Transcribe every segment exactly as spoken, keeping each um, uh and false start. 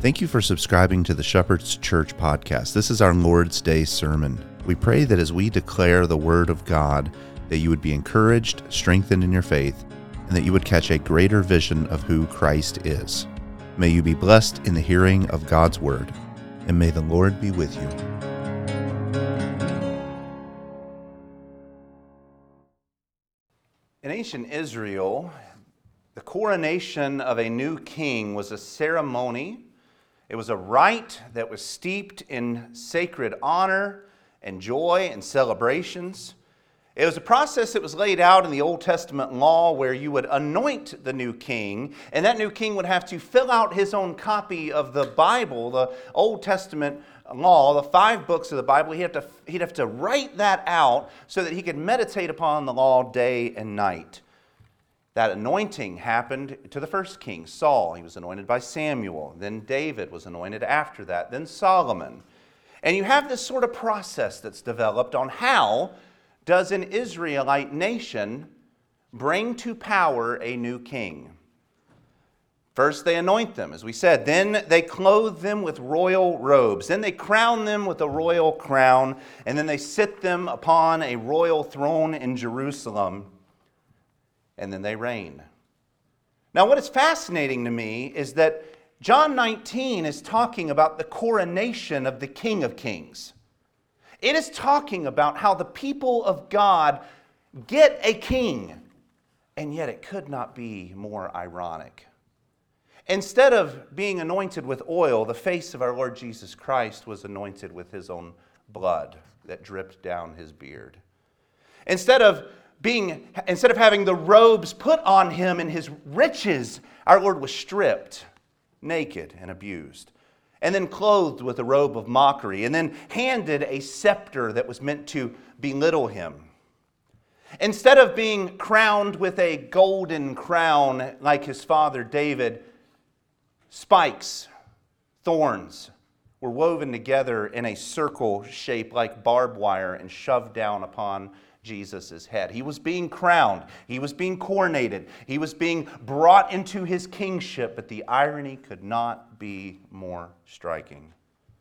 Thank you for subscribing to the Shepherd's Church podcast. This is our Lord's Day sermon. We pray that as we declare the Word of God, that you would be encouraged, strengthened in your faith, and that you would catch a greater vision of who Christ is. May you be blessed in the hearing of God's Word, and may the Lord be with you. In ancient Israel, the coronation of a new king was a ceremony. It was a rite that was steeped in sacred honor and joy and celebrations. It was a process that was laid out in the Old Testament law where you would anoint the new king, and that new king would have to fill out his own copy of the Bible, the Old Testament law, the five books of the Bible. He'd have to, he'd have to write that out so that he could meditate upon the law day and night. That anointing happened to the first king, Saul. He was anointed by Samuel. Then David was anointed after that. Then Solomon. And you have this sort of process that's developed on how does an Israelite nation bring to power a new king. First, they anoint them, as we said. Then they clothe them with royal robes. Then they crown them with a royal crown. And then they sit them upon a royal throne in Jerusalem. And then they reign. Now, what is fascinating to me is that John nineteen is talking about the coronation of the King of Kings. It is talking about how the people of God get a king, and yet it could not be more ironic. Instead of being anointed with oil, the face of our Lord Jesus Christ was anointed with his own blood that dripped down his beard. Instead of Being, instead of having the robes put on him in his riches, our Lord was stripped, naked, and abused, and then clothed with a robe of mockery, and then handed a scepter that was meant to belittle him. Instead of being crowned with a golden crown like his father David, spikes, thorns were woven together in a circle shape like barbed wire and shoved down upon Jesus' head. He was being crowned. He was being coronated. He was being brought into his kingship, but the irony could not be more striking.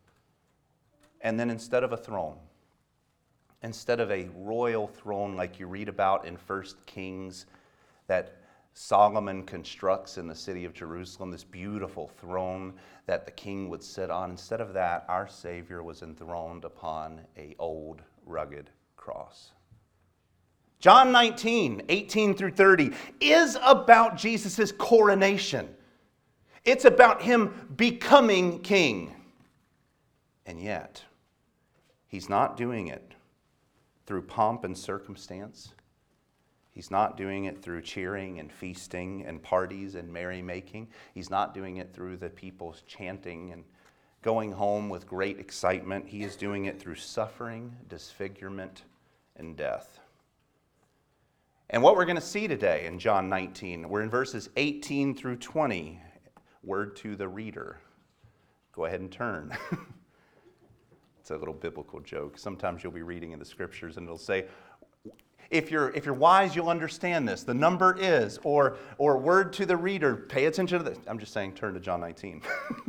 And then instead of a throne, instead of a royal throne like you read about in First Kings that Solomon constructs in the city of Jerusalem, this beautiful throne that the king would sit on, instead of that, our Savior was enthroned upon an old, rugged cross. John nineteen, eighteen through thirty is about Jesus' coronation. It's about him becoming king. And yet, he's not doing it through pomp and circumstance. He's not doing it through cheering and feasting and parties and merrymaking. He's not doing it through the people chanting and going home with great excitement. He is doing it through suffering, disfigurement, and death. And what we're going to see today in John nineteen, we're in verses eighteen through twenty. Word to the reader. Go ahead and turn. It's a little biblical joke. Sometimes you'll be reading in the scriptures and it'll say, if you're if you're wise, you'll understand this. The number is, or or word to the reader, pay attention to this. I'm just saying turn to John nineteen.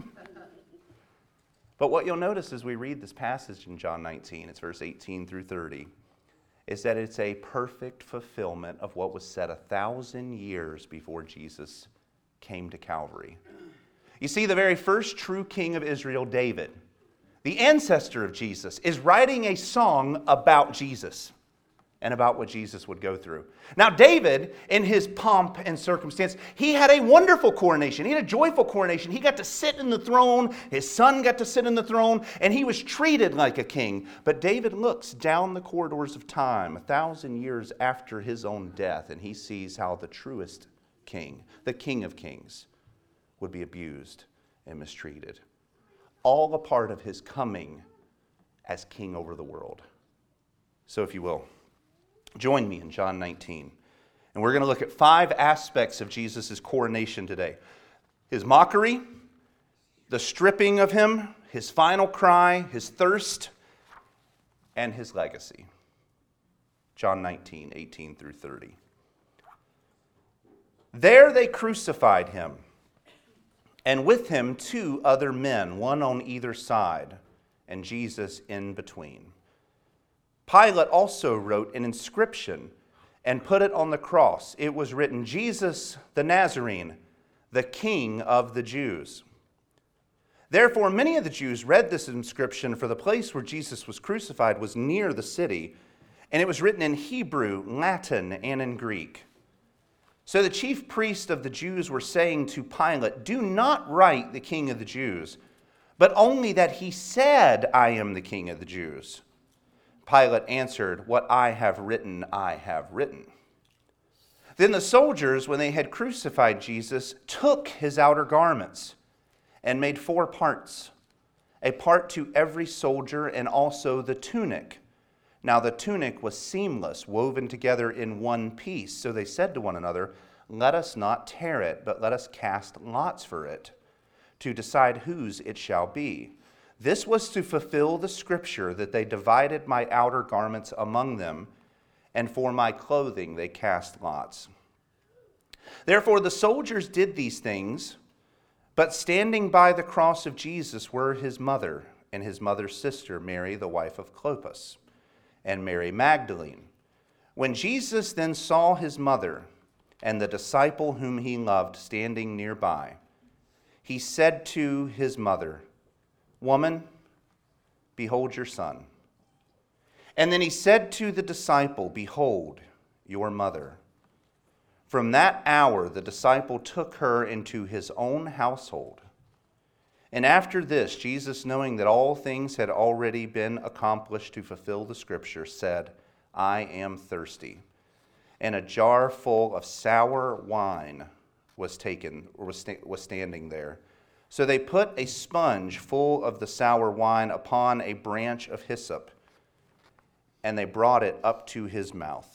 But what you'll notice as we read this passage in John nineteen, it's verse eighteen through thirty. Is that it's a perfect fulfillment of what was said a thousand years before Jesus came to Calvary. You see, the very first true king of Israel, David, the ancestor of Jesus, is writing a song about Jesus and about what Jesus would go through. Now, David, in his pomp and circumstance, he had a wonderful coronation. He had a joyful coronation. He got to sit in the throne. His son got to sit in the throne, and he was treated like a king. But David looks down the corridors of time, a thousand years after his own death, and he sees how the truest king, the King of Kings, would be abused and mistreated. All a part of his coming as king over the world. So if you will, join me in John nineteen. And we're going to look at five aspects of Jesus' coronation today. His mockery, the stripping of him, his final cry, his thirst, and his legacy. John nineteen, eighteen through thirty. There they crucified him, and with him two other men, one on either side, and Jesus in between. Pilate also wrote an inscription and put it on the cross. It was written, Jesus the Nazarene, the King of the Jews. Therefore, many of the Jews read this inscription, for the place where Jesus was crucified was near the city, and it was written in Hebrew, Latin, and in Greek. So the chief priests of the Jews were saying to Pilate, do not write the King of the Jews, but only that he said, I am the King of the Jews. Pilate answered, what I have written, I have written. Then the soldiers, when they had crucified Jesus, took his outer garments and made four parts, a part to every soldier, and also the tunic. Now the tunic was seamless, woven together in one piece. So they said to one another, let us not tear it, but let us cast lots for it, to decide whose it shall be. This was to fulfill the scripture that they divided my outer garments among them, and for my clothing they cast lots. Therefore the soldiers did these things, but standing by the cross of Jesus were his mother and his mother's sister, Mary, the wife of Clopas, and Mary Magdalene. When Jesus then saw his mother and the disciple whom he loved standing nearby, he said to his mother, woman, behold your son. And then he said to the disciple, behold your mother. From that hour, the disciple took her into his own household. And after this, Jesus, knowing that all things had already been accomplished to fulfill the scripture, said, I am thirsty. And a jar full of sour wine was taken, or was, sta- was standing there. So they put a sponge full of the sour wine upon a branch of hyssop, and they brought it up to his mouth.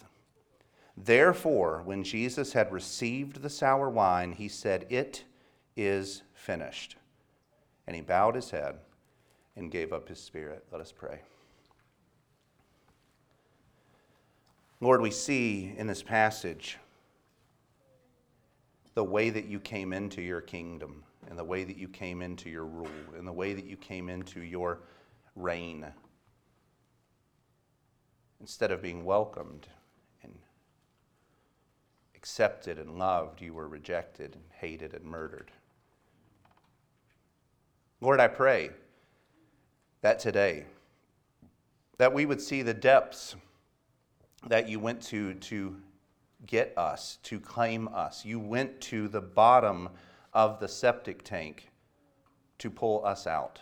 Therefore, when Jesus had received the sour wine, he said, it is finished. And he bowed his head and gave up his spirit. Let us pray. Lord, we see in this passage the way that you came into your kingdom, and the way that you came into your rule, and the way that you came into your reign. Instead of being welcomed and accepted and loved, you were rejected and hated and murdered. Lord, I pray that today, that we would see the depths that you went to to get us, to claim us. You went to the bottom of the septic tank to pull us out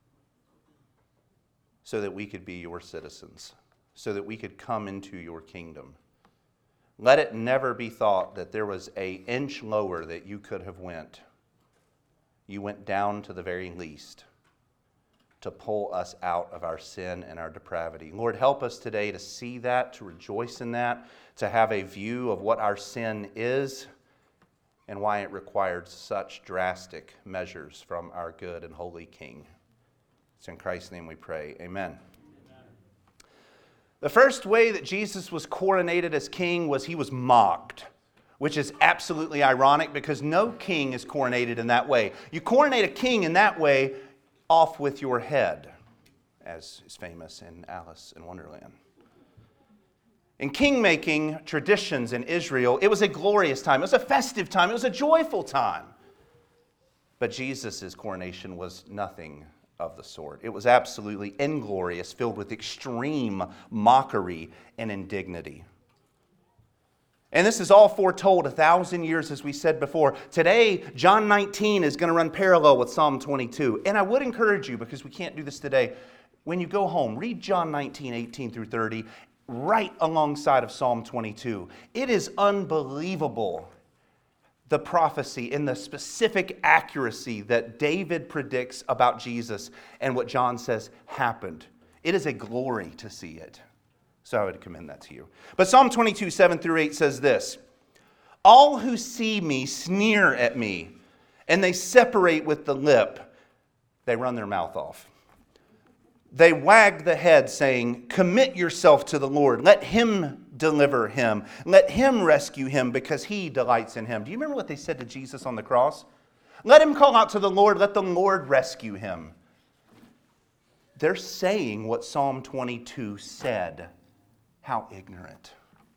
so that we could be your citizens, so that we could come into your kingdom. Let it never be thought that there was an inch lower that you could have went. You went down to the very least to pull us out of our sin and our depravity. Lord, help us today to see that, to rejoice in that, to have a view of what our sin is and why it required such drastic measures from our good and holy King. It's in Christ's name we pray. Amen. Amen. The first way that Jesus was coronated as king was he was mocked, which is absolutely ironic because no king is coronated in that way. You coronate a king in that way, off with your head, as is famous in Alice in Wonderland. In king-making traditions in Israel, it was a glorious time. It was a festive time. It was a joyful time. But Jesus' coronation was nothing of the sort. It was absolutely inglorious, filled with extreme mockery and indignity. And this is all foretold a thousand years, as we said before. Today, John nineteen is going to run parallel with Psalm twenty-two. And I would encourage you, because we can't do this today, when you go home, read John nineteen, eighteen through thirty, right alongside of Psalm twenty-two. It is unbelievable, the prophecy and the specific accuracy that David predicts about Jesus and what John says happened. It is a glory to see it. So I would commend that to you. But Psalm twenty-two, seven through eight says this, all who see me sneer at me, and they separate with the lip. They run their mouth off. They wag the head, saying, commit yourself to the Lord. Let him deliver him. Let him rescue him, because he delights in him. Do you remember what they said to Jesus on the cross? Let him call out to the Lord. Let the Lord rescue him. They're saying what Psalm twenty-two said. How ignorant.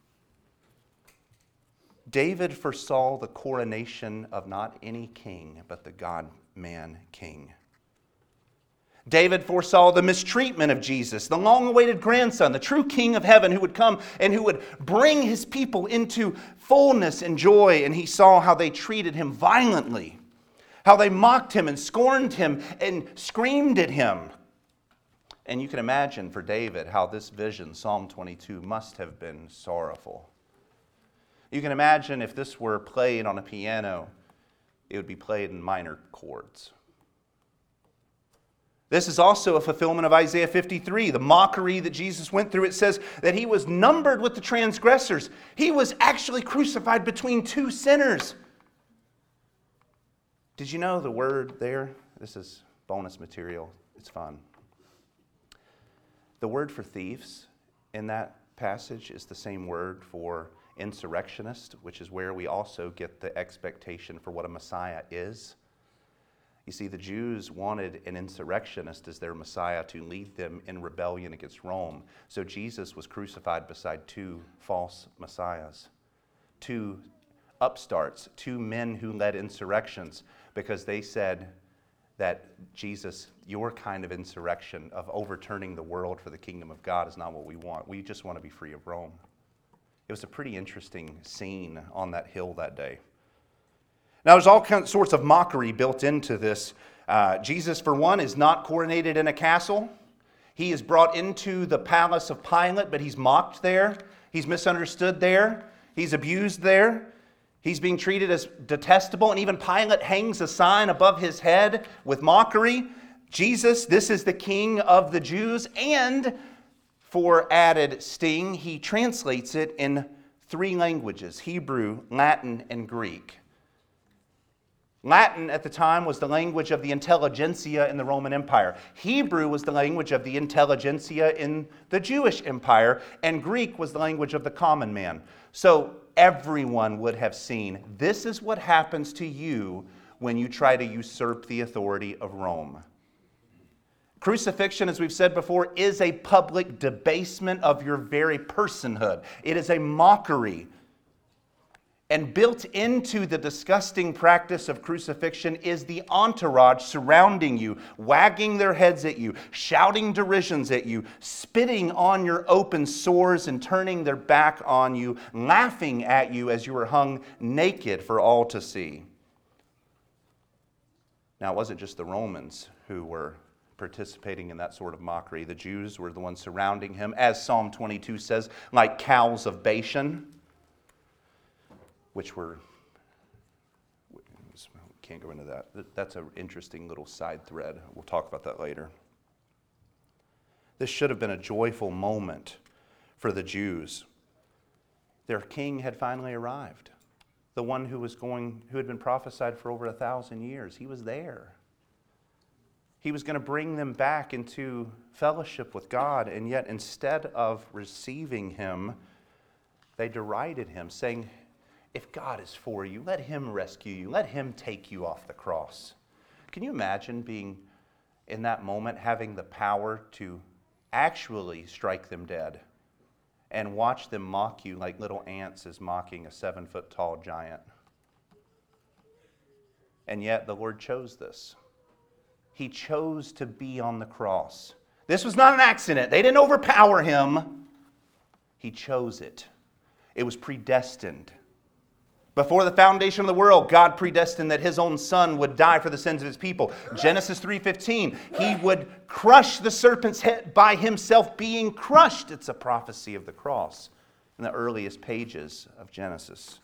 David foresaw the coronation of not any king, but the God-man king. David foresaw the mistreatment of Jesus, the long-awaited grandson, the true king of heaven who would come and who would bring his people into fullness and joy. And he saw how they treated him violently, how they mocked him and scorned him and screamed at him. And you can imagine for David how this vision, Psalm twenty-two, must have been sorrowful. You can imagine if this were played on a piano, it would be played in minor chords. This is also a fulfillment of Isaiah fifty-three, the mockery that Jesus went through. It says that he was numbered with the transgressors. He was actually crucified between two sinners. Did you know the word there? This is bonus material. It's fun. The word for thieves in that passage is the same word for insurrectionist, which is where we also get the expectation for what a Messiah is. You see, the Jews wanted an insurrectionist as their Messiah to lead them in rebellion against Rome. So Jesus was crucified beside two false messiahs, two upstarts, two men who led insurrections, because they said that Jesus, your kind of insurrection of overturning the world for the kingdom of God is not what we want. We just want to be free of Rome. It was a pretty interesting scene on that hill that day. Now, there's all kinds, sorts of mockery built into this. Uh, Jesus, for one, is not coronated in a castle. He is brought into the palace of Pilate, but he's mocked there. He's misunderstood there. He's abused there. He's being treated as detestable, and even Pilate hangs a sign above his head with mockery. Jesus, this is the King of the Jews, and for added sting, he translates it in three languages: Hebrew, Latin, and Greek. Latin at the time was the language of the intelligentsia in the Roman Empire. Hebrew was the language of the intelligentsia in the Jewish Empire, and Greek was the language of the common man. So everyone would have seen, this is what happens to you when you try to usurp the authority of Rome. Crucifixion, as we've said before, is a public debasement of your very personhood. It is a mockery. And built into the disgusting practice of crucifixion is the entourage surrounding you, wagging their heads at you, shouting derisions at you, spitting on your open sores and turning their back on you, laughing at you as you were hung naked for all to see. Now, it wasn't just the Romans who were participating in that sort of mockery. The Jews were the ones surrounding him, as Psalm twenty-two says, like cows of Bashan, which were, can't go into that. That's an interesting little side thread. We'll talk about that later. This should have been a joyful moment for the Jews. Their king had finally arrived. The one who was going, who had been prophesied for over a thousand years. He was there. He was going to bring them back into fellowship with God, and yet instead of receiving him, they derided him, saying, if God is for you, let him rescue you. Let him take you off the cross. Can you imagine being in that moment, having the power to actually strike them dead and watch them mock you like little ants is mocking a seven-foot-tall giant? And yet the Lord chose this. He chose to be on the cross. This was not an accident. They didn't overpower him. He chose it. It was predestined. Before the foundation of the world, God predestined that his own son would die for the sins of his people. Genesis three fifteen, he would crush the serpent's head by himself being crushed. It's a prophecy of the cross in the earliest pages of Genesis.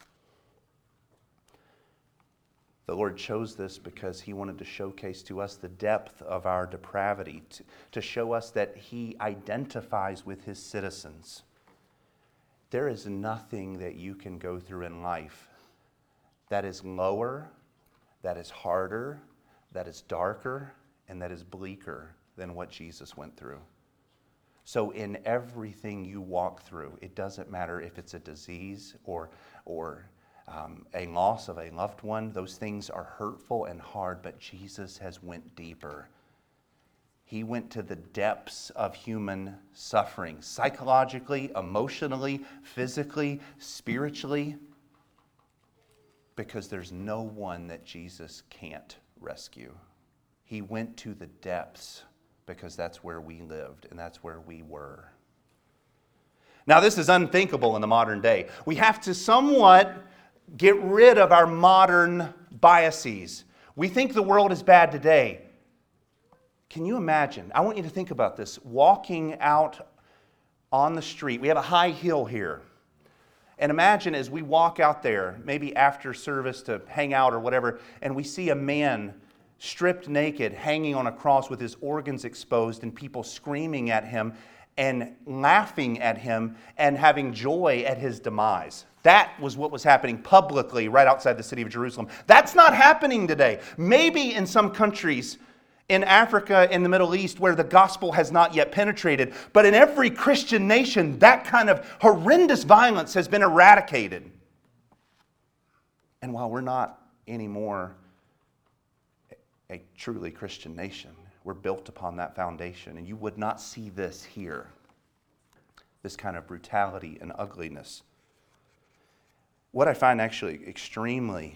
The Lord chose this because he wanted to showcase to us the depth of our depravity, to, to show us that he identifies with his citizens. There is nothing that you can go through in life that is lower, that is harder, that is darker, and that is bleaker than what Jesus went through. So in everything you walk through, it doesn't matter if it's a disease or, or um, a loss of a loved one. Those things are hurtful and hard, but Jesus has went deeper. He went to the depths of human suffering, psychologically, emotionally, physically, spiritually, because there's no one that Jesus can't rescue. He went to the depths because that's where we lived and that's where we were. Now, this is unthinkable in the modern day. We have to somewhat get rid of our modern biases. We think the world is bad today. Can you imagine? I want you to think about this. Walking out on the street. We have a high hill here. And imagine as we walk out there, maybe after service to hang out or whatever, and we see a man stripped naked, hanging on a cross with his organs exposed, and people screaming at him and laughing at him and having joy at his demise. That was what was happening publicly right outside the city of Jerusalem. That's not happening today. Maybe in some countries in Africa, in the Middle East, where the gospel has not yet penetrated. But in every Christian nation, that kind of horrendous violence has been eradicated. And while we're not anymore a truly Christian nation, we're built upon that foundation. And you would not see this here, this kind of brutality and ugliness. What I find actually extremely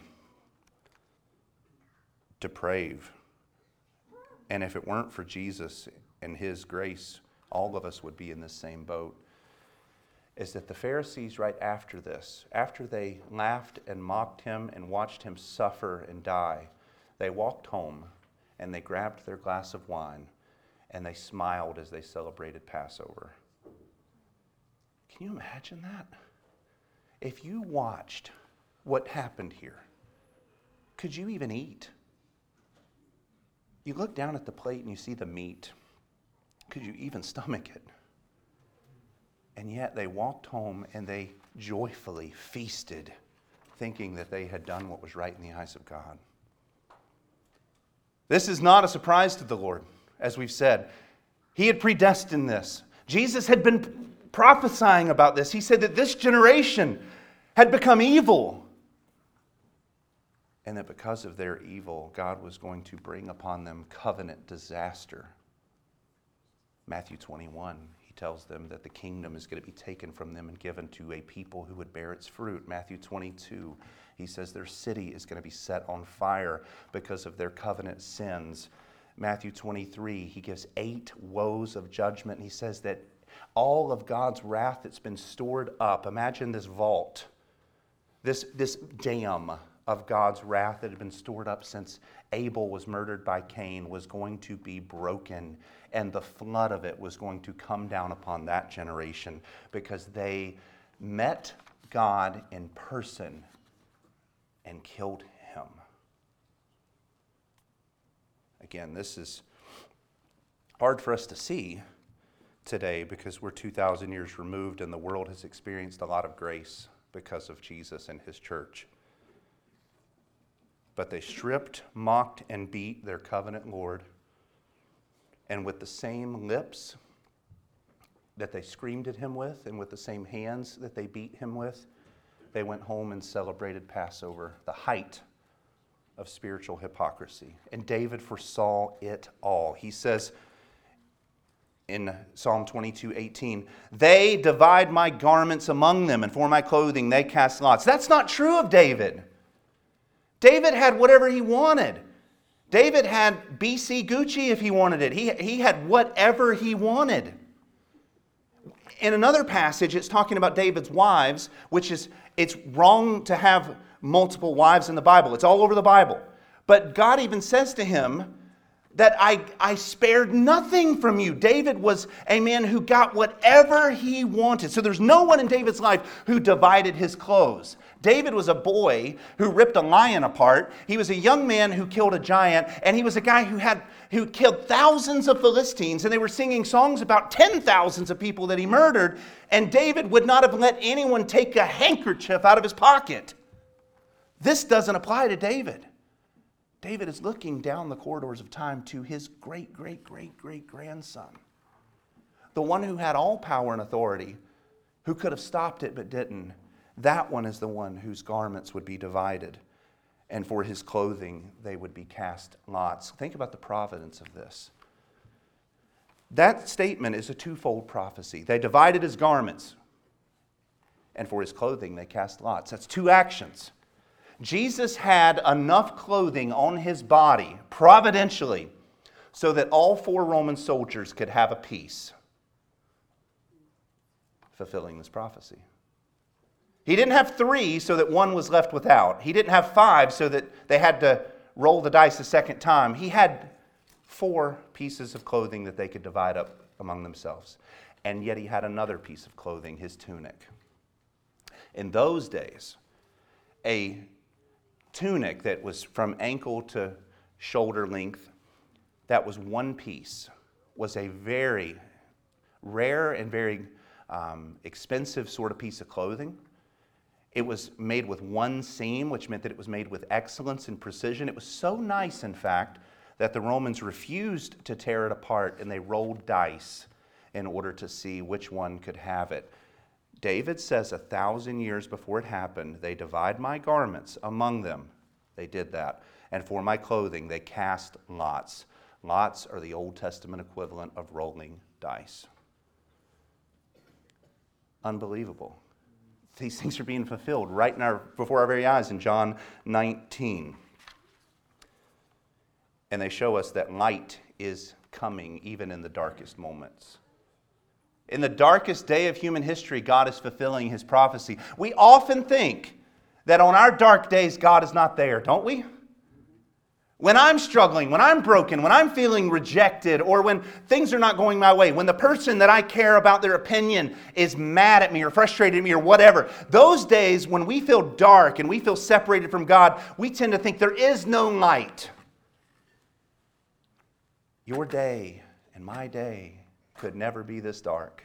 depraved, and if it weren't for Jesus and His grace, all of us would be in this same boat, is that the Pharisees right after this, after they laughed and mocked Him and watched Him suffer and die, they walked home and they grabbed their glass of wine and they smiled as they celebrated Passover. Can you imagine that? If you watched what happened here, could you even eat? You look down at the plate and you see the meat. Could you even stomach it? And yet they walked home and they joyfully feasted, thinking that they had done what was right in the eyes of God. This is not a surprise to the Lord, as we've said. He had predestined this. Jesus had been prophesying about this. He said that this generation had become evil, and that because of their evil, God was going to bring upon them covenant disaster. Matthew twenty-one, He tells them that the kingdom is going to be taken from them and given to a people who would bear its fruit. Matthew twenty-two, He says their city is going to be set on fire because of their covenant sins. Matthew twenty-three, He gives eight woes of judgment. And He says that all of God's wrath that's been stored up, imagine this vault, this, this dam of God's wrath that had been stored up since Abel was murdered by Cain was going to be broken, and the flood of it was going to come down upon that generation because they met God in person and killed Him. Again, this is hard for us to see today because we're two thousand years removed and the world has experienced a lot of grace because of Jesus and His church. But they stripped, mocked, and beat their covenant Lord. And with the same lips that they screamed at Him with, and with the same hands that they beat Him with, they went home and celebrated Passover, the height of spiritual hypocrisy. And David foresaw it all. He says in Psalm twenty-two eighteen, "They divide my garments among them, and for my clothing they cast lots." That's not true of David. David had whatever he wanted. David had B C Gucci if he wanted it. He, he had whatever he wanted. In another passage, it's talking about David's wives, which is, it's wrong to have multiple wives in the Bible. It's all over the Bible. But God even says to him that I, I spared nothing from you. David was a man who got whatever he wanted. So there's no one in David's life who divided his clothes. David was a boy who ripped a lion apart. He was a young man who killed a giant. And he was a guy who had who killed thousands of Philistines. And they were singing songs about ten thousands of people that he murdered. And David would not have let anyone take a handkerchief out of his pocket. This doesn't apply to David. David is looking down the corridors of time to his great, great, great, great grandson. The one who had all power and authority, who could have stopped it but didn't. That one is the one whose garments would be divided, and for his clothing they would be cast lots. Think about the providence of this. That statement is a twofold prophecy. They divided his garments, and for his clothing they cast lots. That's two actions. Jesus had enough clothing on his body, providentially, so that all four Roman soldiers could have a piece, fulfilling this prophecy. He didn't have three so that one was left without. He didn't have five so that they had to roll the dice a second time. He had four pieces of clothing that they could divide up among themselves. And yet he had another piece of clothing, his tunic. In those days, a tunic that was from ankle to shoulder length, that was one piece, was a very rare and very um, expensive sort of piece of clothing. It was made with one seam, which meant that it was made with excellence and precision. It was so nice, in fact, that the Romans refused to tear it apart, and they rolled dice in order to see which one could have it. David says a thousand years before it happened, they divide my garments among them. They did that. And for my clothing, they cast lots. Lots are the Old Testament equivalent of rolling dice. Unbelievable. These things are being fulfilled right in our, before our very eyes in John nineteen. And they show us that light is coming even in the darkest moments. In the darkest day of human history, God is fulfilling his prophecy. We often think that on our dark days, God is not there, don't we? When I'm struggling, when I'm broken, when I'm feeling rejected, or when things are not going my way, when the person that I care about their opinion is mad at me or frustrated at me or whatever, those days when we feel dark and we feel separated from God, we tend to think there is no light. Your day and my day could never be this dark.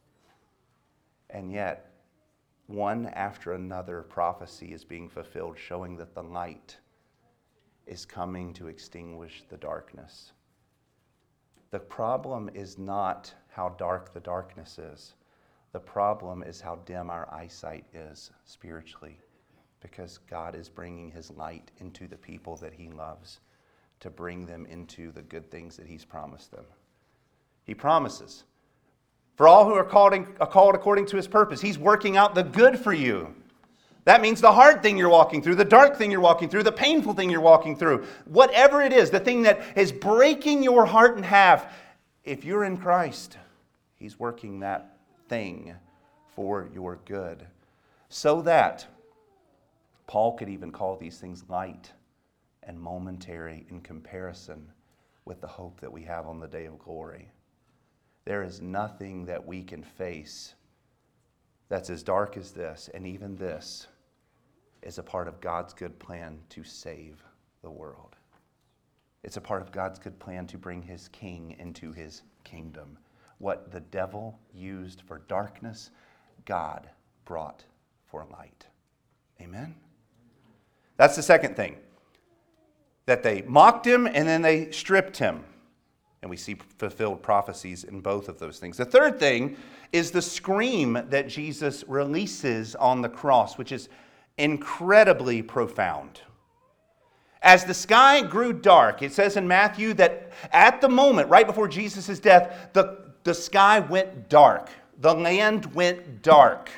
And yet, one after another prophecy is being fulfilled, showing that the light is coming to extinguish the darkness. The problem is not how dark the darkness is. The problem is how dim our eyesight is spiritually, because God is bringing his light into the people that he loves to bring them into the good things that he's promised them. He promises, for all who are called, in, are called according to his purpose, he's working out the good for you. That means the hard thing you're walking through, the dark thing you're walking through, the painful thing you're walking through, whatever it is, the thing that is breaking your heart in half, if you're in Christ, he's working that thing for your good. So that Paul could even call these things light and momentary in comparison with the hope that we have on the day of glory. There is nothing that we can face that's as dark as this, and even this is a part of God's good plan to save the world. It's a part of God's good plan to bring his king into his kingdom. What the devil used for darkness, God brought for light. Amen? That's the second thing. That they mocked him and then they stripped him. And we see fulfilled prophecies in both of those things. The third thing is the scream that Jesus releases on the cross, which is incredibly profound. As the sky grew dark, it says in Matthew that at the moment, right before Jesus' death, the, the sky went dark. The land went dark.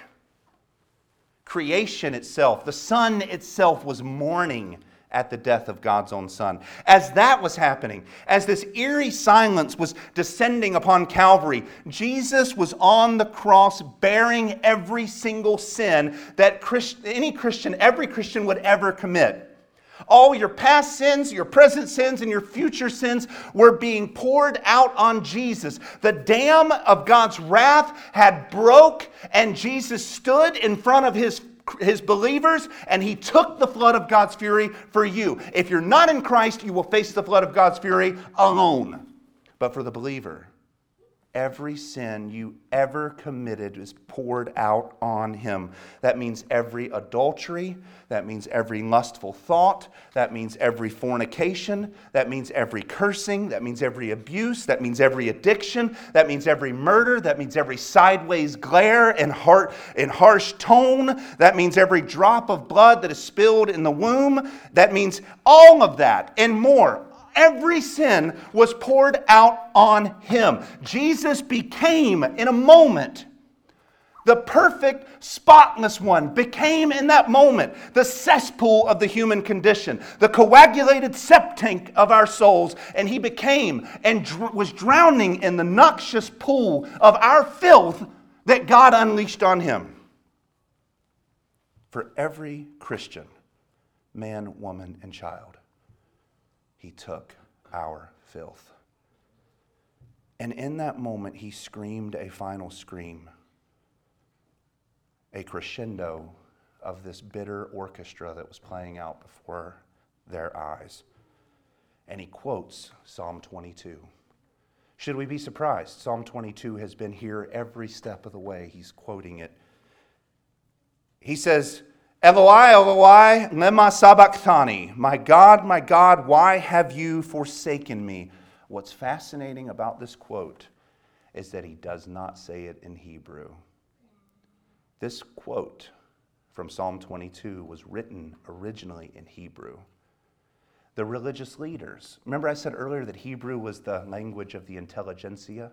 Creation itself, the sun itself was mourning at the death of God's own Son. As that was happening, as this eerie silence was descending upon Calvary, Jesus was on the cross bearing every single sin that Christ, any Christian, every Christian would ever commit. All your past sins, your present sins, and your future sins were being poured out on Jesus. The dam of God's wrath had broke, and Jesus stood in front of his his believers, and he took the flood of God's fury for you. If you're not in Christ, you will face the flood of God's fury alone. But for the believer, Every sin you ever committed is poured out on him. That means every adultery. That means every lustful thought. That means every fornication. That means every cursing. That means every abuse. That means every addiction. That means every murder. That means every sideways glare and heart and harsh tone. That means every drop of blood that is spilled in the womb. That means all of that and more. Every sin was poured out on him. Jesus became, in a moment, the perfect, spotless one, became in that moment the cesspool of the human condition, the coagulated septank of our souls, and he became and dr- was drowning in the noxious pool of our filth that God unleashed on him. For every Christian, man, woman, and child, he took our filth. And in that moment, he screamed a final scream, a crescendo of this bitter orchestra that was playing out before their eyes. And he quotes Psalm twenty-two. Should we be surprised? Psalm twenty-two has been here every step of the way. He's quoting it. He says, Eloi, Eloi, lema sabachthani. My God, my God, why have you forsaken me? What's fascinating about this quote is that he does not say it in Hebrew. This quote from Psalm twenty-two was written originally in Hebrew. The religious leaders, remember I said earlier that Hebrew was the language of the intelligentsia?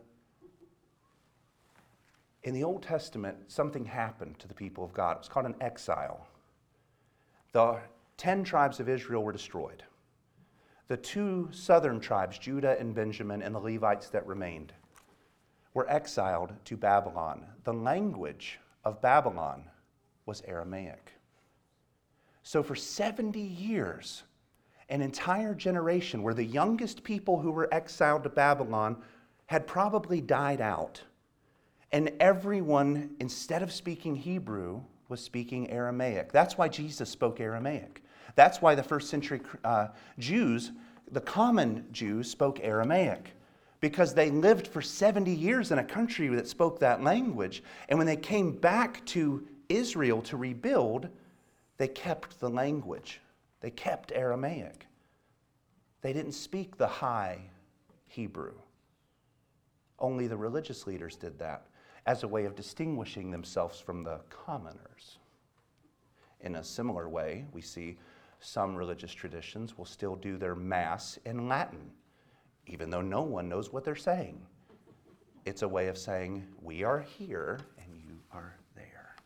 In the Old Testament, something happened to the people of God. It was called an exile. The ten tribes of Israel were destroyed. The two southern tribes, Judah and Benjamin, and the Levites that remained, were exiled to Babylon. The language of Babylon was Aramaic. So for seventy years, an entire generation where the youngest people who were exiled to Babylon had probably died out. And everyone, instead of speaking Hebrew, was speaking Aramaic. That's why Jesus spoke Aramaic. That's why the first century uh, Jews, the common Jews, spoke Aramaic. Because they lived for seventy years in a country that spoke that language. And when they came back to Israel to rebuild, they kept the language. They kept Aramaic. They didn't speak the high Hebrew. Only the religious leaders did that, as a way of distinguishing themselves from the commoners. In a similar way, we see some religious traditions will still do their Mass in Latin, even though no one knows what they're saying. It's a way of saying, we are here and you are there.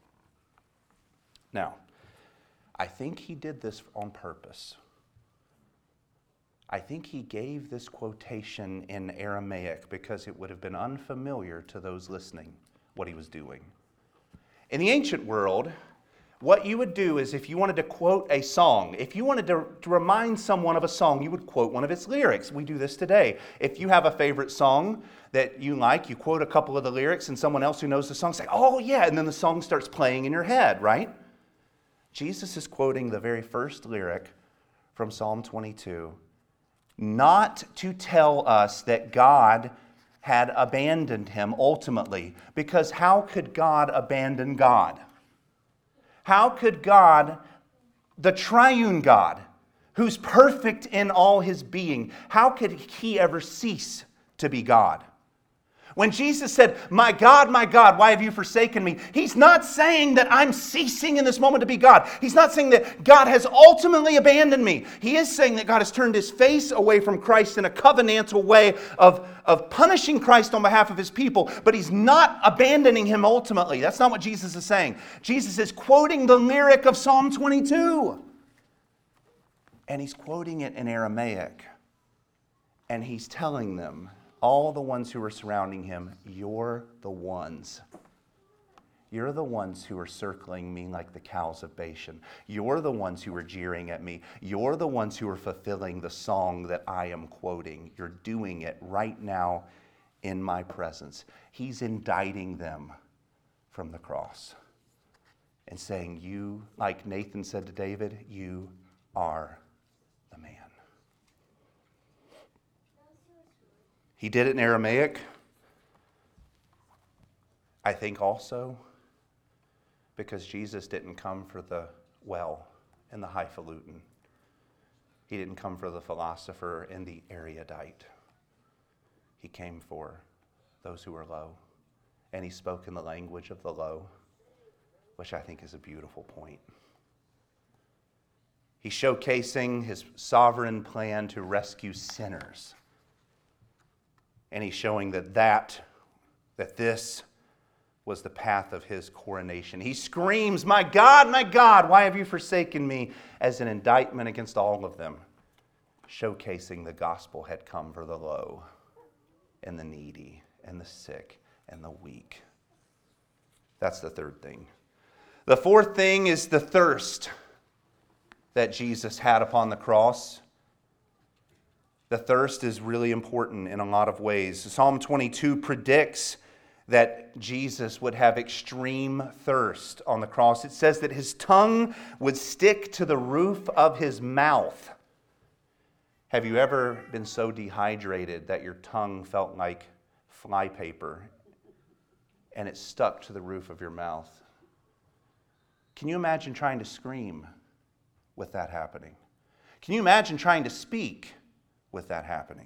Now, I think he did this on purpose. I think he gave this quotation in Aramaic because it would have been unfamiliar to those listening what he was doing. In the ancient world, what you would do is if you wanted to quote a song, if you wanted to, to remind someone of a song, you would quote one of its lyrics. We do this today. If you have a favorite song that you like, you quote a couple of the lyrics and someone else who knows the song says, oh yeah, and then the song starts playing in your head, right? Jesus is quoting the very first lyric from Psalm twenty-two, not to tell us that God had abandoned him ultimately, because how could God abandon God? How could God, the triune God, who's perfect in all his being, how could he ever cease to be God? When Jesus said, my God, my God, why have you forsaken me? He's not saying that I'm ceasing in this moment to be God. He's not saying that God has ultimately abandoned me. He is saying that God has turned his face away from Christ in a covenantal way of, of punishing Christ on behalf of his people, but he's not abandoning him ultimately. That's not what Jesus is saying. Jesus is quoting the lyric of Psalm twenty-two. And he's quoting it in Aramaic. And he's telling them, all the ones who are surrounding him, you're the ones. You're the ones who are circling me like the cows of Bashan. You're the ones who are jeering at me. You're the ones who are fulfilling the song that I am quoting. You're doing it right now in my presence. He's indicting them from the cross and saying, you, like Nathan said to David, you are the man. He did it in Aramaic. I think also because Jesus didn't come for the well and the highfalutin. He didn't come for the philosopher and the erudite. He came for those who are low. And he spoke in the language of the low, which I think is a beautiful point. He's showcasing his sovereign plan to rescue sinners. And he's showing that that, that this was the path of his coronation. He screams, "My God, my God, why have you forsaken me?" as an indictment against all of them, showcasing the gospel had come for the low and the needy and the sick and the weak. That's the third thing. The fourth thing is the thirst that Jesus had upon the cross. The thirst is really important in a lot of ways. Psalm twenty-two predicts that Jesus would have extreme thirst on the cross. It says that his tongue would stick to the roof of his mouth. Have you ever been so dehydrated that your tongue felt like flypaper and it stuck to the roof of your mouth? Can you imagine trying to scream with that happening? Can you imagine trying to speak with that happening?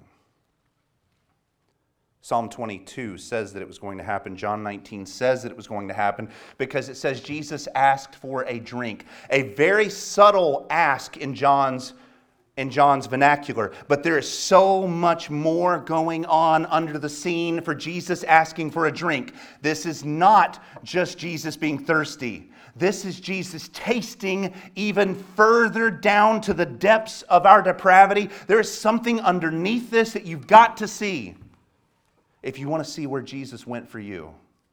Psalm twenty-two says that it was going to happen. John nineteen says that it was going to happen because it says Jesus asked for a drink. A very subtle ask in John's, in John's vernacular. But there is so much more going on under the scene for Jesus asking for a drink. This is not just Jesus being thirsty. This is Jesus tasting even further down to the depths of our depravity. There is something underneath this that you've got to see if you want to see where Jesus went for you.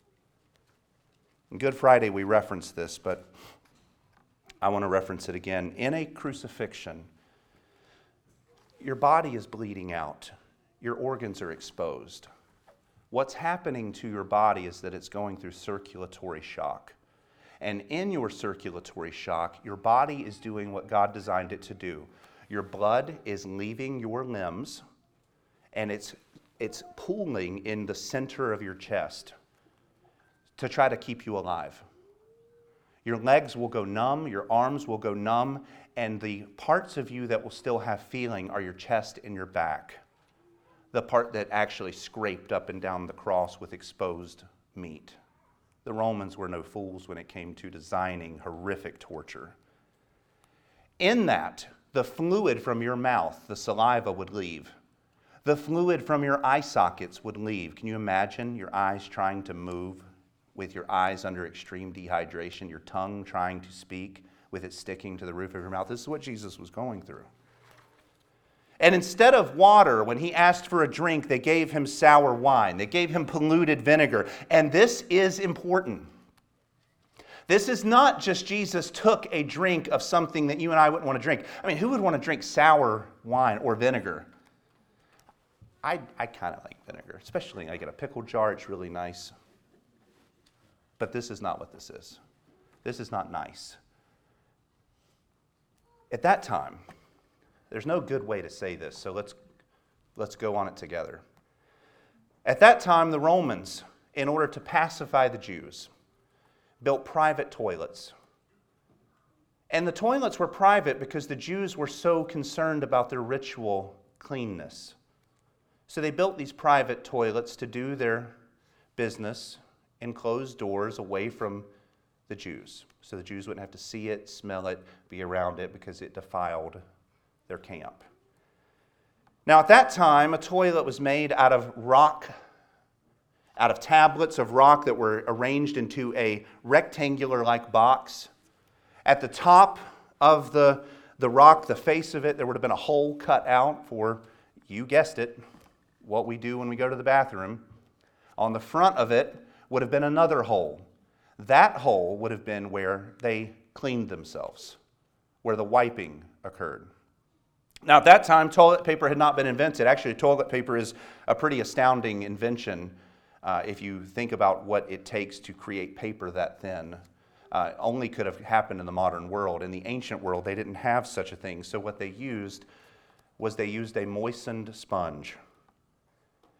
On Good Friday we referenced this, but I want to reference it again. In a crucifixion, your body is bleeding out. Your organs are exposed. What's happening to your body is that it's going through circulatory shock. And in your circulatory shock, your body is doing what God designed it to do. Your blood is leaving your limbs, and it's, it's pooling in the center of your chest to try to keep you alive. Your legs will go numb, your arms will go numb, and the parts of you that will still have feeling are your chest and your back. The part that actually scraped up and down the cross with exposed meat. The Romans were no fools when it came to designing horrific torture. In that, the fluid from your mouth, the saliva, would leave. The fluid from your eye sockets would leave. Can you imagine your eyes trying to move with your eyes under extreme dehydration, your tongue trying to speak with it sticking to the roof of your mouth? This is what Jesus was going through. And instead of water, when he asked for a drink, they gave him sour wine. They gave him polluted vinegar. And this is important. This is not just Jesus took a drink of something that you and I wouldn't want to drink. I mean, who would want to drink sour wine or vinegar? I, I kind of like vinegar, especially I get a pickle jar. It's really nice. But this is not what this is. This is not nice. At that time, there's no good way to say this, so let's, let's go on it together. At that time, the Romans, in order to pacify the Jews, built private toilets. And the toilets were private because the Jews were so concerned about their ritual cleanness. So they built these private toilets to do their business in closed doors away from the Jews. So the Jews wouldn't have to see it, smell it, be around it because it defiled their camp. Now at that time, a toilet was made out of rock, out of tablets of rock that were arranged into a rectangular-like box. At the top of the, the rock, the face of it, there would have been a hole cut out for, you guessed it, what we do when we go to the bathroom. On the front of it would have been another hole. That hole would have been where they cleaned themselves, where the wiping occurred. Now, at that time, toilet paper had not been invented. Actually, toilet paper is a pretty astounding invention uh, if you think about what it takes to create paper that thin. Uh, only could have happened in the modern world. In the ancient world, they didn't have such a thing. So what they used was they used a moistened sponge.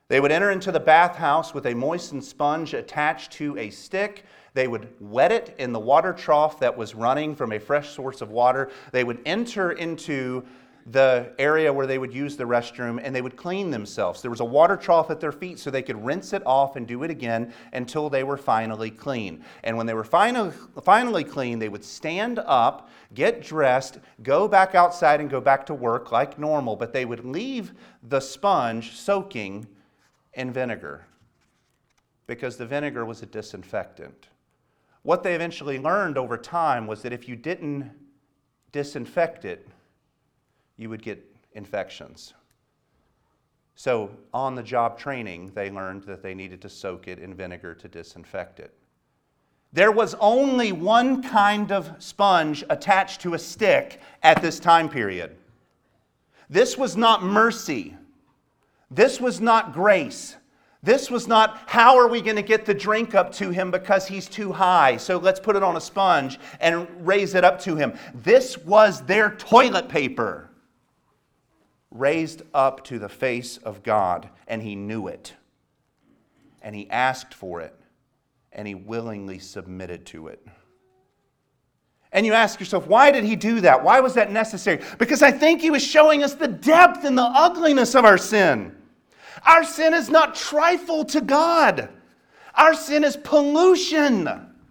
They would enter into the bathhouse with a moistened sponge attached to a stick. They would wet it in the water trough that was running from a fresh source of water. They would enter into the area where they would use the restroom, and they would clean themselves. There was a water trough at their feet so they could rinse it off and do it again until they were finally clean. And when they were finally, finally clean, they would stand up, get dressed, go back outside and go back to work like normal, but they would leave the sponge soaking in vinegar because the vinegar was a disinfectant. What they eventually learned over time was that if you didn't disinfect it, you would get infections. So on-the-job training, they learned that they needed to soak it in vinegar to disinfect it. There was only one kind of sponge attached to a stick at this time period. This was not mercy. This was not grace. This was not, how are we going to get the drink up to him because he's too high, so let's put it on a sponge and raise it up to him. This was their toilet paper raised up to the face of God, and he knew it. And he asked for it, and he willingly submitted to it. And you ask yourself, why did he do that? Why was that necessary? Because I think he was showing us the depth and the ugliness of our sin. Our sin is not trifle to God. Our sin is pollution.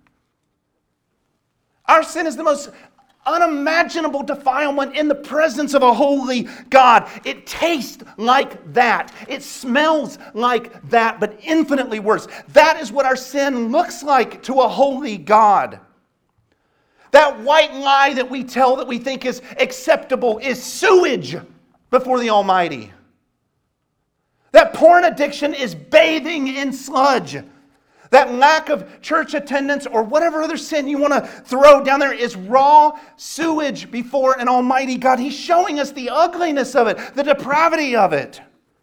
Our sin is the most unimaginable defilement in the presence of a holy God. It tastes like that. It smells like that, but infinitely worse. That is what our sin looks like to a holy God. That white lie that we tell that we think is acceptable is sewage before the Almighty. That porn addiction is bathing in sludge. That lack of church attendance or whatever other sin you want to throw down there is raw sewage before an almighty God. He's showing us the ugliness of it, the depravity of it.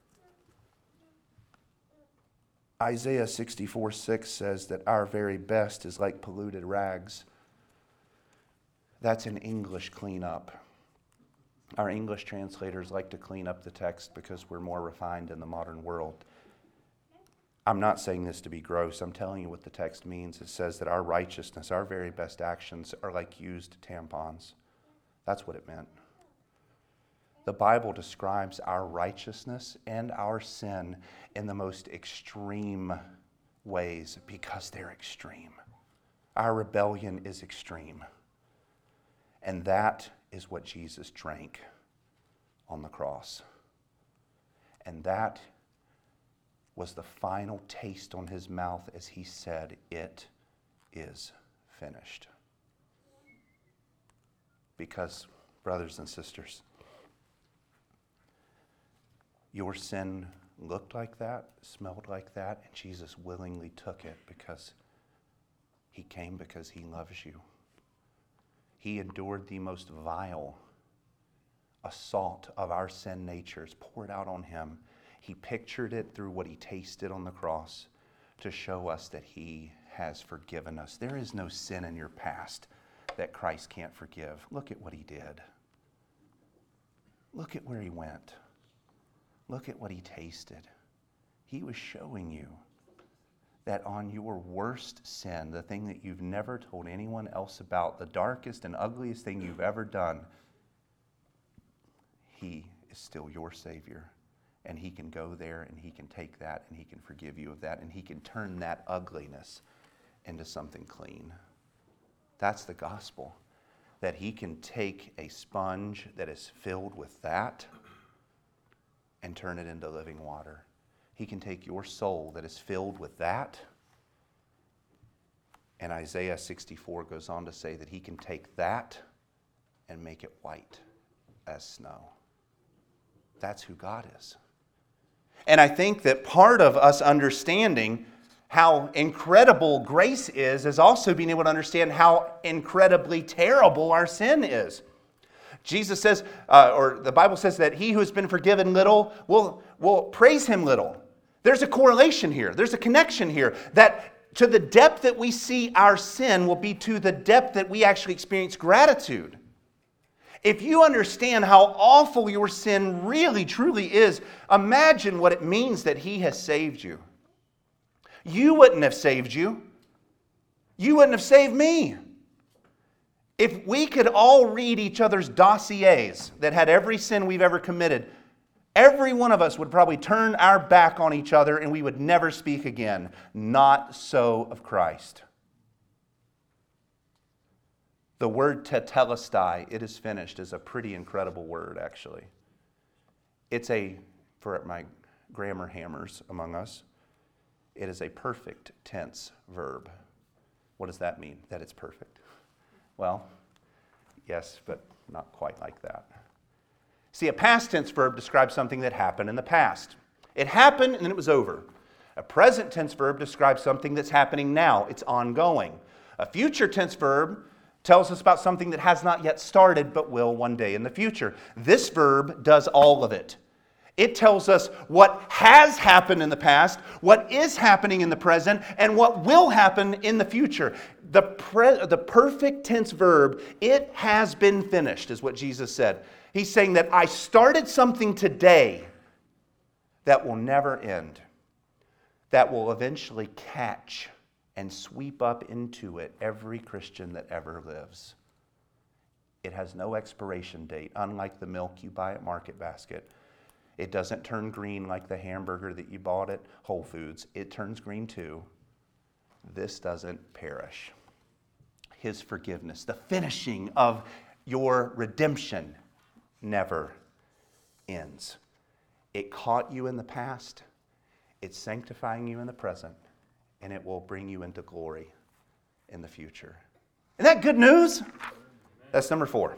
Isaiah sixty-four six says that our very best is like polluted rags. That's an English cleanup. Our English translators like to clean up the text because we're more refined in the modern world. I'm not saying this to be gross. I'm telling you what the text means. It says that our righteousness, our very best actions are like used tampons. That's what it meant. The Bible describes our righteousness and our sin in the most extreme ways because they're extreme. Our rebellion is extreme. And that is what Jesus drank on the cross. And that was the final taste on his mouth as he said, "It is finished." Because, brothers and sisters, your sin looked like that, smelled like that, and Jesus willingly took it because he came because he loves you. He endured the most vile assault of our sin natures poured out on him. He pictured it through what he tasted on the cross to show us that he has forgiven us. There is no sin in your past that Christ can't forgive. Look at what he did. Look at where he went. Look at what he tasted. He was showing you that on your worst sin, the thing that you've never told anyone else about, the darkest and ugliest thing you've ever done, he is still your Savior. And he can go there and he can take that and he can forgive you of that and he can turn that ugliness into something clean. That's the gospel. That he can take a sponge that is filled with that and turn it into living water. He can take your soul that is filled with that, and Isaiah sixty-four goes on to say that he can take that and make it white as snow. That's who God is. And I think that part of us understanding how incredible grace is is also being able to understand how incredibly terrible our sin is. Jesus says, uh, or the Bible says that he who has been forgiven little will, will praise him little. There's a correlation here. There's a connection here that to the depth that we see our sin will be to the depth that we actually experience gratitude. If you understand how awful your sin really, truly is, imagine what it means that He has saved you. You wouldn't have saved you. You wouldn't have saved me. If we could all read each other's dossiers that had every sin we've ever committed, every one of us would probably turn our back on each other and we would never speak again. Not so of Christ. The word tetelestai, it is finished, is a pretty incredible word, actually. It's a, for my grammar hammers among us, it is a perfect tense verb. What does that mean, that it's perfect? Well, yes, but not quite like that. See, a past tense verb describes something that happened in the past. It happened and then it was over. A present tense verb describes something that's happening now. It's ongoing. A future tense verb tells us about something that has not yet started but will one day in the future. This verb does all of it. It tells us what has happened in the past, what is happening in the present, and what will happen in the future. The, pre- the perfect tense verb, it has been finished, is what Jesus said. He's saying that I started something today that will never end, that will eventually catch and sweep up into it every Christian that ever lives. It has no expiration date, unlike the milk you buy at Market Basket. It doesn't turn green like the hamburger that you bought at Whole Foods. It turns green too. This doesn't perish. His forgiveness, the finishing of your redemption, never ends. It caught you in the past. It's sanctifying you in the present. And it will bring you into glory in the future. Isn't that good news? That's number four.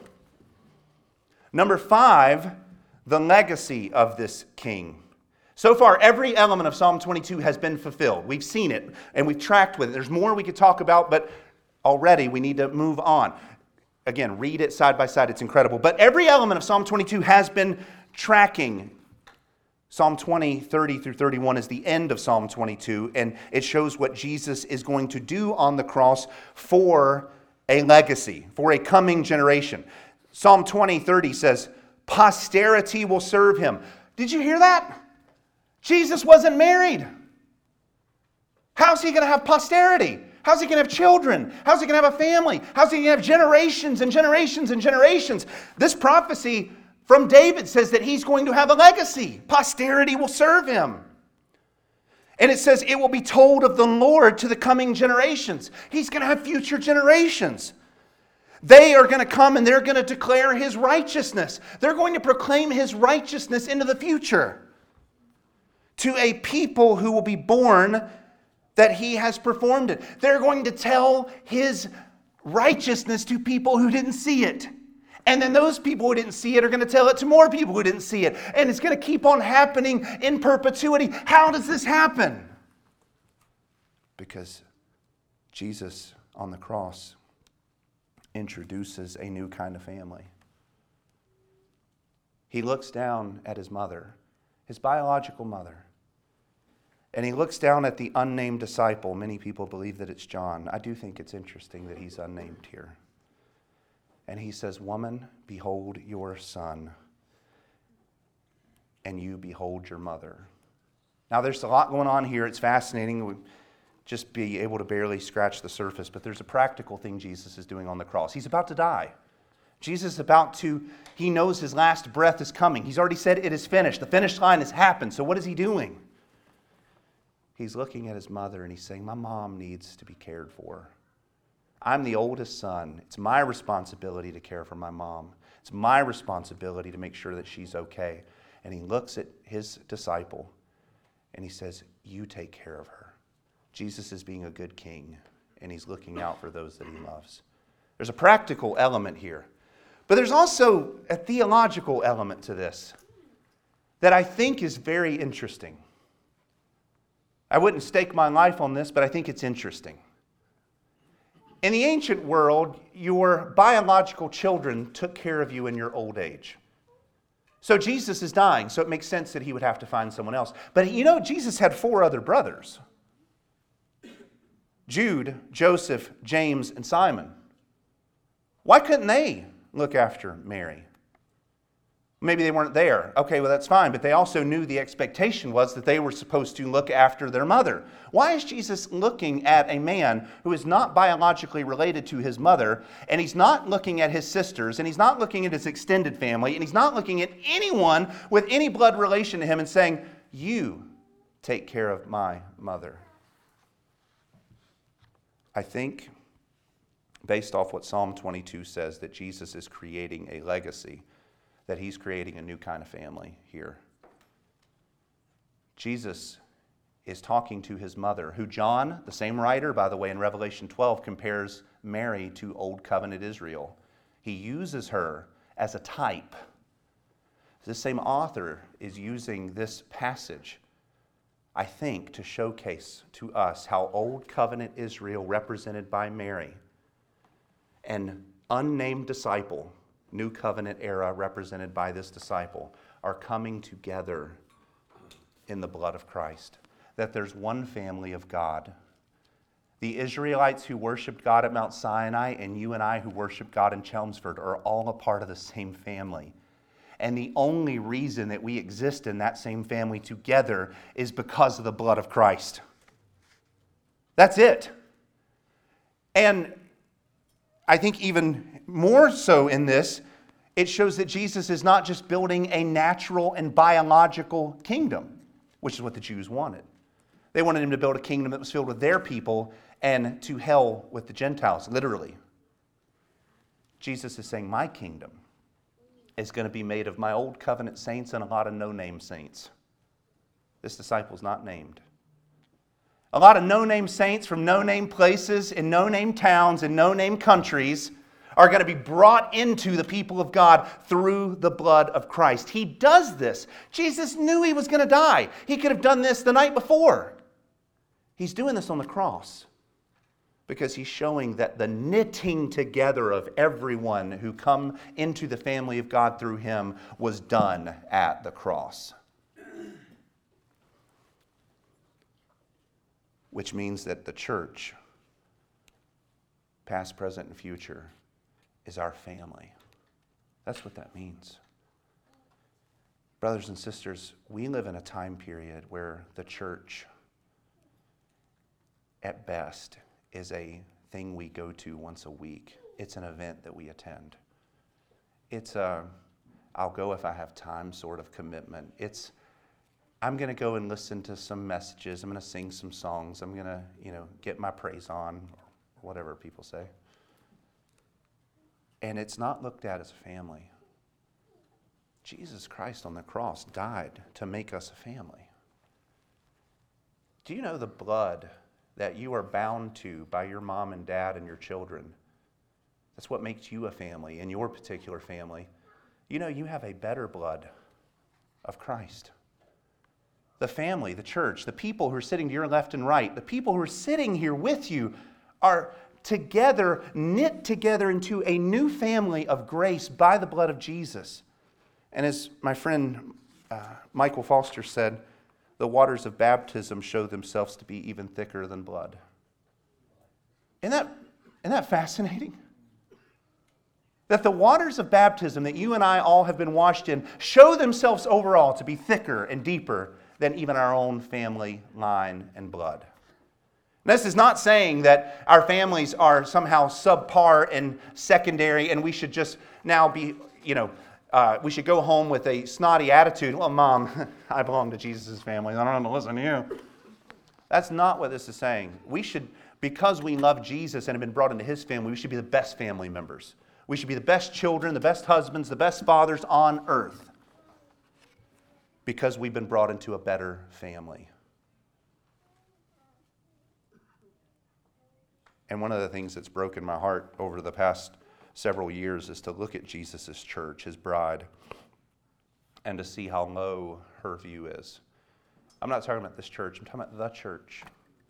Number five, the legacy of this king. So far, every element of Psalm twenty-two has been fulfilled. We've seen it, and we've tracked with it. There's more we could talk about, but already we need to move on. Again, read it side by side. It's incredible. But every element of Psalm twenty-two has been tracking. Psalm twenty, thirty through thirty-one is the end of Psalm twenty-two, and it shows what Jesus is going to do on the cross for a legacy, for a coming generation. Psalm twenty, thirty says, posterity will serve him. Did you hear that? Jesus wasn't married. How's he going to have posterity? How's he going to have children? How's he going to have a family? How's he going to have generations and generations and generations? This prophecy from David says that he's going to have a legacy. Posterity will serve him. And it says it will be told of the Lord to the coming generations. He's going to have future generations. They are going to come and they're going to declare his righteousness. They're going to proclaim his righteousness into the future to a people who will be born that he has performed it. They're going to tell his righteousness to people who didn't see it. And then those people who didn't see it are going to tell it to more people who didn't see it. And it's going to keep on happening in perpetuity. How does this happen? Because Jesus on the cross introduces a new kind of family. He looks down at his mother, his biological mother, and he looks down at the unnamed disciple. Many people believe that it's John. I do think it's interesting that he's unnamed here. And he says, woman, behold your son, and you behold your mother. Now, there's a lot going on here. It's fascinating. We'd just be able to barely scratch the surface, but there's a practical thing Jesus is doing on the cross. He's about to die. Jesus is about to, he knows his last breath is coming. He's already said it is finished. The finish line has happened. So what is he doing? He's looking at his mother and he's saying, my mom needs to be cared for. I'm the oldest son. It's my responsibility to care for my mom. It's my responsibility to make sure that she's okay. And he looks at his disciple and he says, you take care of her. Jesus is being a good king and he's looking out for those that he loves. There's a practical element here. But there's also a theological element to this that I think is very interesting. I wouldn't stake my life on this, but I think it's interesting. In the ancient world, your biological children took care of you in your old age. So Jesus is dying, so it makes sense that he would have to find someone else. But you know, Jesus had four other brothers. Jude, Joseph, James, and Simon. Why couldn't they look after Mary? Maybe they weren't there. Okay, well, that's fine. But they also knew the expectation was that they were supposed to look after their mother. Why is Jesus looking at a man who is not biologically related to his mother, and he's not looking at his sisters, and he's not looking at his extended family, and he's not looking at anyone with any blood relation to him and saying, you take care of my mother? I think, based off what Psalm twenty-two says, that Jesus is creating a legacy, that he's creating a new kind of family here. Jesus is talking to his mother, who John, the same writer, by the way, in Revelation twelve, compares Mary to Old Covenant Israel. He uses her as a type. This same author is using this passage, I think, to showcase to us how Old Covenant Israel, represented by Mary, and unnamed disciple, New Covenant era, represented by this disciple, are coming together in the blood of Christ. That there's one family of God. The Israelites who worshiped God at Mount Sinai and you and I who worship God in Chelmsford are all a part of the same family. And the only reason that we exist in that same family together is because of the blood of Christ. That's it. And I think even more so in this, it shows that Jesus is not just building a natural and biological kingdom, which is what the Jews wanted. They wanted him to build a kingdom that was filled with their people and to hell with the Gentiles, literally. Jesus is saying, my kingdom is going to be made of my old covenant saints and a lot of no-name saints. This disciple's not named. A lot of no-name saints from no-name places in no-name towns in no-name countries are going to be brought into the people of God through the blood of Christ. He does this. Jesus knew he was going to die. He could have done this the night before. He's doing this on the cross because he's showing that the knitting together of everyone who come into the family of God through him was done at the cross. Which means that the church, past, present, and future, is our family. That's what that means. Brothers and sisters, we live in a time period where the church, at best, is a thing we go to once a week. It's an event that we attend. It's a, I'll go if I have time sort of commitment. It's, I'm going to go and listen to some messages. I'm going to sing some songs. I'm going to, you know, get my praise on, or whatever people say. And it's not looked at as a family. Jesus Christ on the cross died to make us a family. Do you know the blood that you are bound to by your mom and dad and your children? That's what makes you a family, in your particular family. You know, you have a better blood of Christ. The family, the church, the people who are sitting to your left and right, the people who are sitting here with you are together, knit together into a new family of grace by the blood of Jesus. And as my friend uh, Michael Foster said, the waters of baptism show themselves to be even thicker than blood. Isn't that, isn't that fascinating? That the waters of baptism that you and I all have been washed in show themselves overall to be thicker and deeper than even our own family line and blood. This is not saying that our families are somehow subpar and secondary and we should just now be, you know, uh, we should go home with a snotty attitude. Well, Mom, I belong to Jesus' family. I don't have to listen to you. That's not what this is saying. We should, because we love Jesus and have been brought into his family, we should be the best family members. We should be the best children, the best husbands, the best fathers on earth because we've been brought into a better family. And one of the things that's broken my heart over the past several years is to look at Jesus' church, his bride, and to see how low her view is. I'm not talking about this church, I'm talking about the church.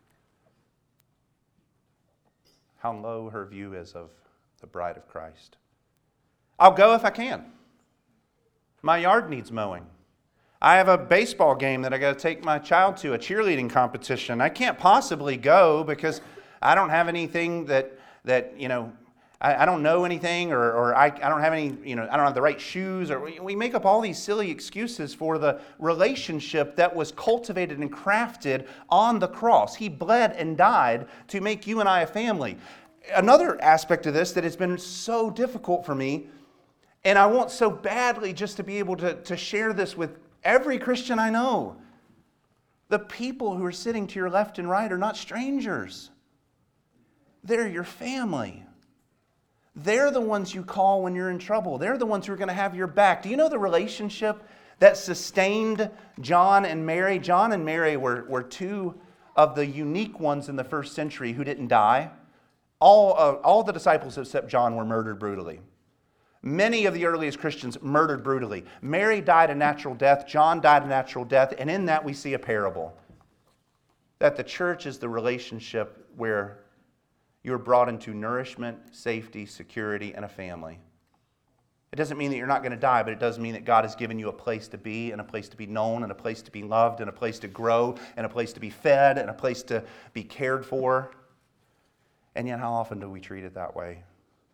How low her view is of the bride of Christ. I'll go if I can. My yard needs mowing. I have a baseball game that I got to take my child to, a cheerleading competition. I can't possibly go because I don't have anything that, that, you know, I, I don't know anything, or, or I, I don't have any, you know, I don't have the right shoes, or we, we make up all these silly excuses for the relationship that was cultivated and crafted on the cross. He bled and died to make you and I a family. Another aspect of this that has been so difficult for me, and I want so badly just to be able to, to share this with every Christian I know. The people who are sitting to your left and right are not strangers. They're your family. They're the ones you call when you're in trouble. They're the ones who are going to have your back. Do you know the relationship that sustained John and Mary? John and Mary were, were two of the unique ones in the first century who didn't die. All, uh, all the disciples except John were murdered brutally. Many of the earliest Christians murdered brutally. Mary died a natural death. John died a natural death. And in that we see a parable. That the church is the relationship where you're brought into nourishment, safety, security, and a family. It doesn't mean that you're not going to die, but it does mean that God has given you a place to be, and a place to be known, and a place to be loved, and a place to grow, and a place to be fed, and a place to be cared for. And yet, how often do we treat it that way?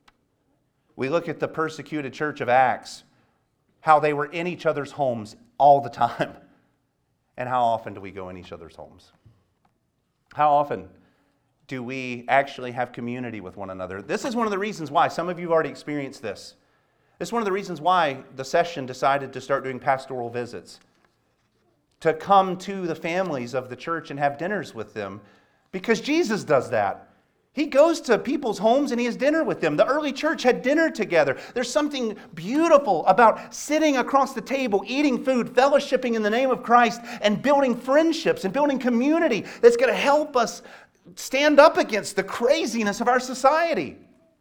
We look at the persecuted church of Acts, how they were in each other's homes all the time. And how often do we go in each other's homes? How often do we actually have community with one another? This is one of the reasons why, some of you have already experienced this. This is one of the reasons why the session decided to start doing pastoral visits. To come to the families of the church and have dinners with them. Because Jesus does that. He goes to people's homes and he has dinner with them. The early church had dinner together. There's something beautiful about sitting across the table, eating food, fellowshipping in the name of Christ, and building friendships and building community that's going to help us stand up against the craziness of our society.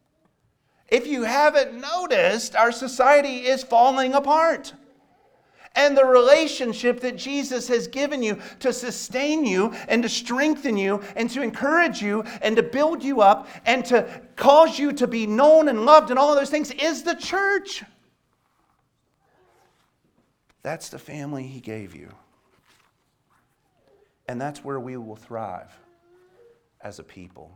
If you haven't noticed, our society is falling apart. And the relationship that Jesus has given you to sustain you and to strengthen you and to encourage you and to build you up and to cause you to be known and loved and all of those things is the church. That's the family he gave you. And that's where we will thrive as a people.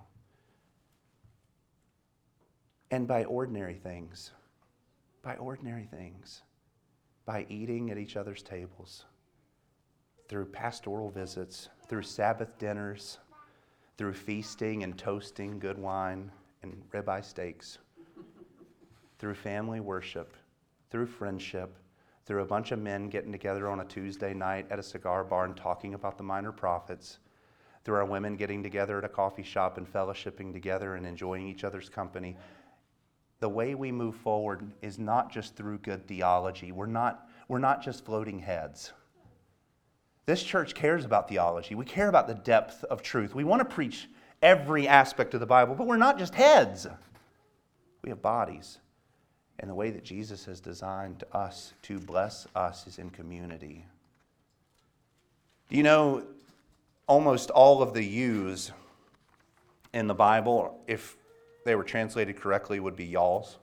And by ordinary things, by ordinary things. By eating at each other's tables, through pastoral visits, through Sabbath dinners, through feasting and toasting good wine and ribeye steaks, through family worship, through friendship, through a bunch of men getting together on a Tuesday night at a cigar bar and talking about the minor prophets, through our women getting together at a coffee shop and fellowshipping together and enjoying each other's company. The way we move forward is not just through good theology. We're not, we're not just floating heads. This church cares about theology. We care about the depth of truth. We want to preach every aspect of the Bible, but we're not just heads. We have bodies. And the way that Jesus has designed us to bless us is in community. Do you know almost all of the yous in the Bible, if they were translated correctly, would be y'alls?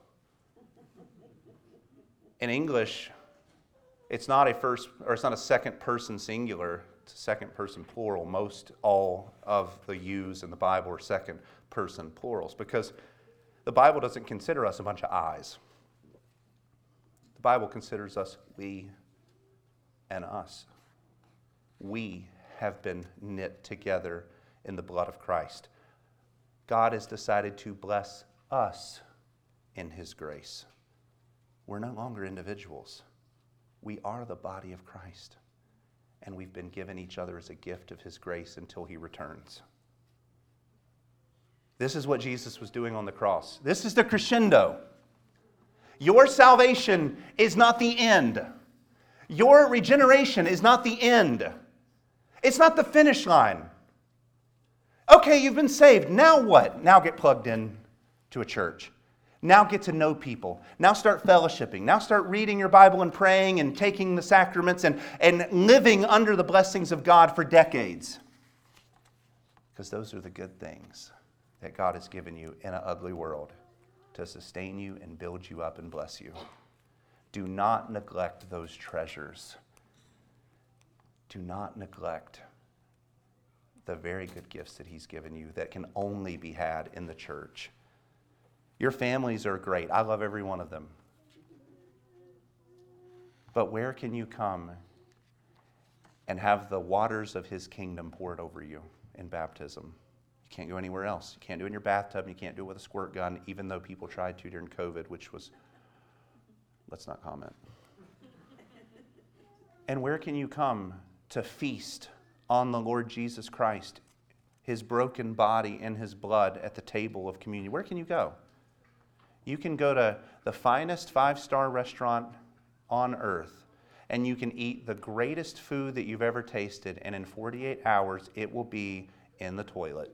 In English, it's not a first or it's not a second person singular, it's a second person plural. Most all of the yous in the Bible are second person plurals because the Bible doesn't consider us a bunch of I's. The Bible considers us we and us. We have been knit together in the blood of Christ. God has decided to bless us in His grace. We're no longer individuals. We are the body of Christ. And we've been given each other as a gift of His grace until He returns. This is what Jesus was doing on the cross. This is the crescendo. Your salvation is not the end. Your regeneration is not the end. It's not the finish line. Okay, you've been saved. Now what? Now get plugged in to a church. Now get to know people. Now start fellowshipping. Now start reading your Bible and praying and taking the sacraments and, and living under the blessings of God for decades. Because those are the good things that God has given you in an ugly world to sustain you and build you up and bless you. Do not neglect those treasures. Do not neglect the very good gifts that He's given you that can only be had in the church. Your families are great. I love every one of them. But where can you come and have the waters of his kingdom poured over you in baptism? You can't go anywhere else. You can't do it in your bathtub. You can't do it with a squirt gun, even though people tried to during COVID, which was, let's not comment. And where can you come to feast on the Lord Jesus Christ, his broken body and his blood at the table of communion? Where can you go? You can go to the finest five-star restaurant on earth, and you can eat the greatest food that you've ever tasted, and in forty-eight hours, it will be in the toilet.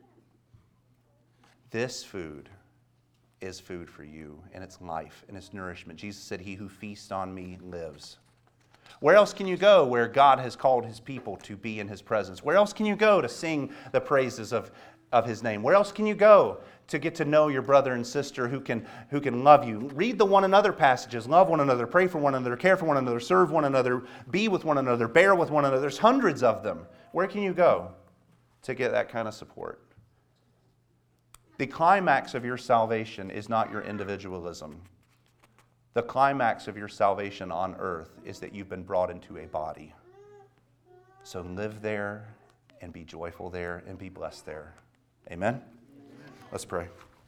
This food is food for you, and it's life, and it's nourishment. Jesus said, he who feasts on me lives. Where else can you go where God has called his people to be in his presence? Where else can you go to sing the praises of, of his name? Where else can you go to get to know your brother and sister who can, who can love you? Read the one another passages. Love one another, pray for one another, care for one another, serve one another, be with one another, bear with one another. There's hundreds of them. Where can you go to get that kind of support? The climax of your salvation is not your individualism. The climax of your salvation on earth is that you've been brought into a body. So live there and be joyful there and be blessed there. Amen? Amen. Let's pray.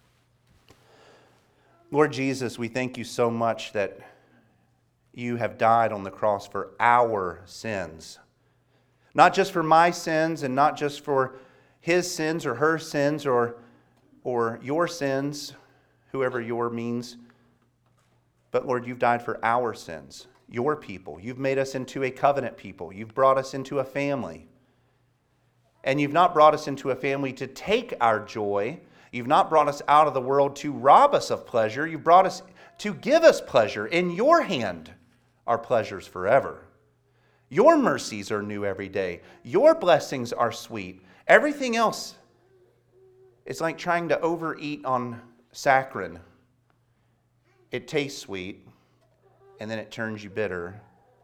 Lord Jesus, we thank you so much that you have died on the cross for our sins. Not just for my sins and not just for his sins or her sins or, or your sins, whoever your means. But Lord, you've died for our sins, your people. You've made us into a covenant people. You've brought us into a family. And you've not brought us into a family to take our joy. You've not brought us out of the world to rob us of pleasure. You've brought us to give us pleasure. In your hand are pleasures forever. Your mercies are new every day. Your blessings are sweet. Everything else is like trying to overeat on saccharin. It tastes sweet, and then it turns you bitter.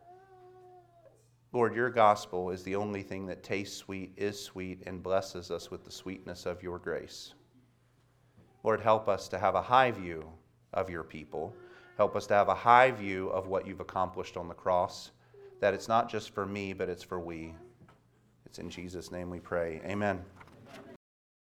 Lord, your gospel is the only thing that tastes sweet, is sweet, and blesses us with the sweetness of your grace. Lord, help us to have a high view of your people. Help us to have a high view of what you've accomplished on the cross, that it's not just for me, but it's for we. It's in Jesus' name we pray. Amen.